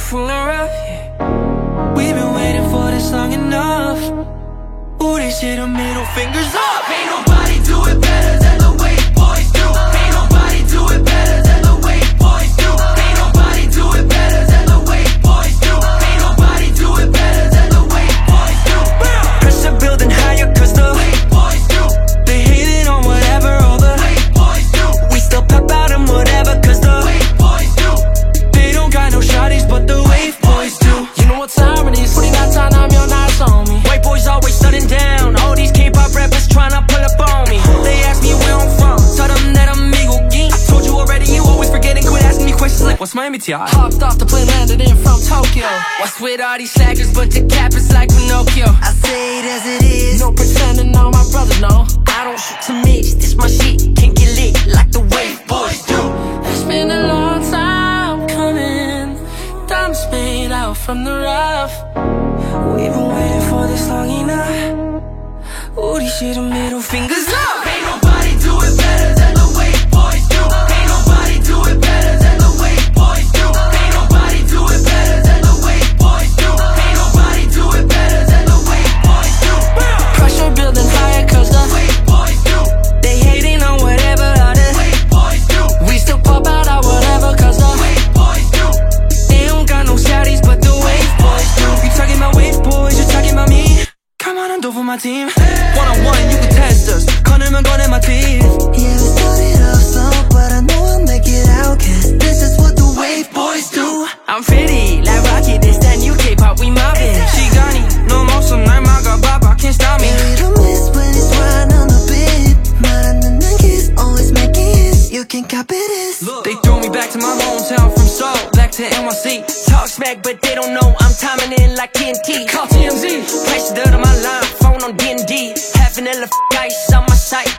from the rough, yeah. We've been waiting for this long enough. Ooh, this shit, the middle fingers up. Ain't nobody do it better than the way boys do. Ain't nobody do it better than the way boys do. Ain't nobody do it better than the way boys do. Ain't nobody do it better than the way boys do. Pressure building higher cause the way boys do. They hating on whatever all the way boys do. We still pop out and whatever cause the way boys do. They don't got no shawties but the way boys do. You know what time it is? 49 time your nights on me. White boys always shutting down. All these K-pop rappers tryna pull up on me. They ask me where I'm from, tell them that I'm Eagle Geek. Told you already, you always forgetting. Quit asking me questions like, what's Miami T.I.? Hopped off the plane, landed in from Tokyo. What's with all these slackers, but the cap is like Pinocchio? I say it as it is. No pretending, all my brothers know. I don't shoot to mix, this my shit. Can't get lit like the way boys do. It's been a long time coming. Diamonds made out from the rough. We've been waiting for this long enough. Ooh, these shit, the middle fingers up. Ain't nobody do it better than the way boys do. Ain't nobody do it better than the way boys do. Ain't nobody do it better than the way boys do. Ain't nobody do it better than the way boys do. Pressure building higher cause the Way boys do. They hating on whatever other way boys do. we still pop out at whatever cause the Way boys do. They don't got no shawties but the way boys do. You talking about wave boys, you talking about me. Come on and do for my team. One-on-one, you can test us. 꺼내면 꺼내 my teeth. Yeah, we started off slow, but I know I'll make it out, cause this is what the wave boys do. I'm pretty, like Rocky, this that new K-pop, we mobbing. 시간이 너무 없어, 날 막아봐봐, can't stop me. Yeah, we don't miss when it's right on the beat. 말 안 듣는 kiss, always making hits. You can copy this. They threw me back to my hometown from Seoul, back to NYC. Talk smack, but they don't know I'm timing in like TNT. Call TMZ. Place to my line, phone on D&D. Half an ice on my site.